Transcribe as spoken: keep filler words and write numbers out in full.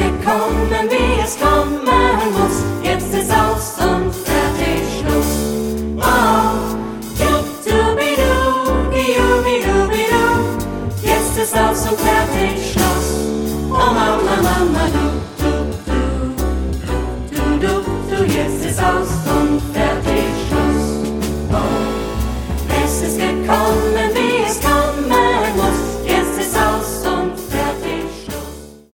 gekommen, wie es kommen muss. Jetzt ist aus und fertig Schluss. Oh, du, du, bi, du, bi, du, bi, du, bi, du. Jetzt ist aus und fertig.